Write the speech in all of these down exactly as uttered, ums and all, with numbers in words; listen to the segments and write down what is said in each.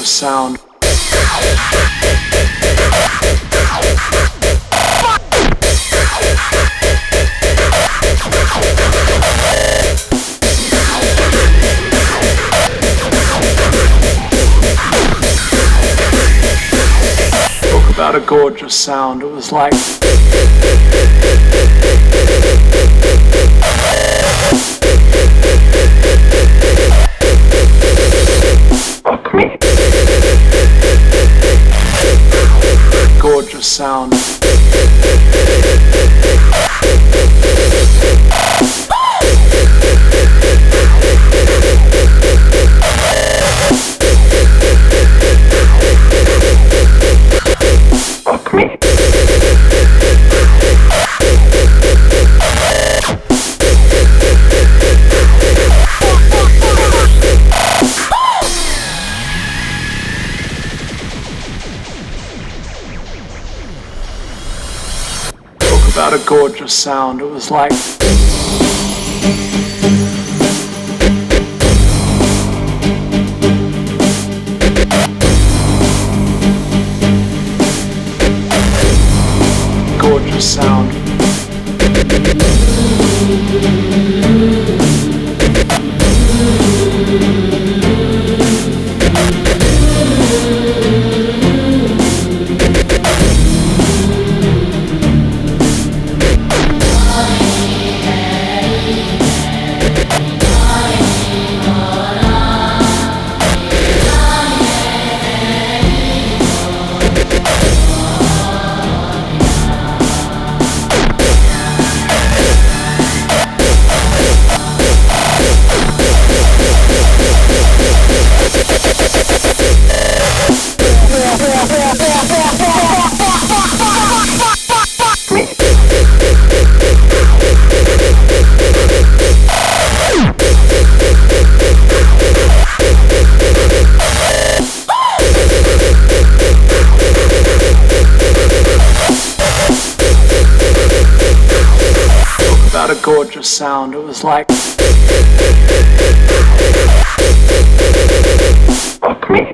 gorgeous sound. Talk about a gorgeous sound. It was like fuck me. Gorgeous sound. Fuck me. About a gorgeous sound. It was like gorgeous sound. A gorgeous sound. It was like fuck me.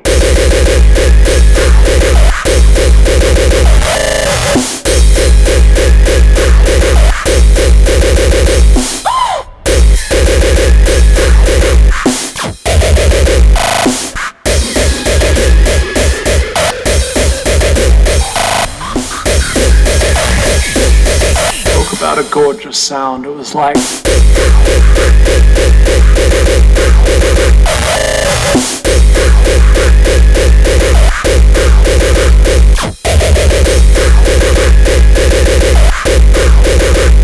About a gorgeous sound. It was like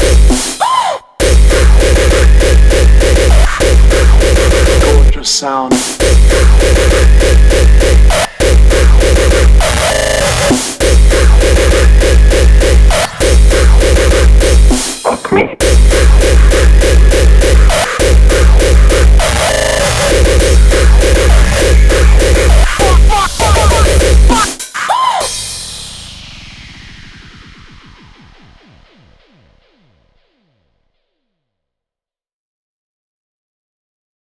gorgeous sound.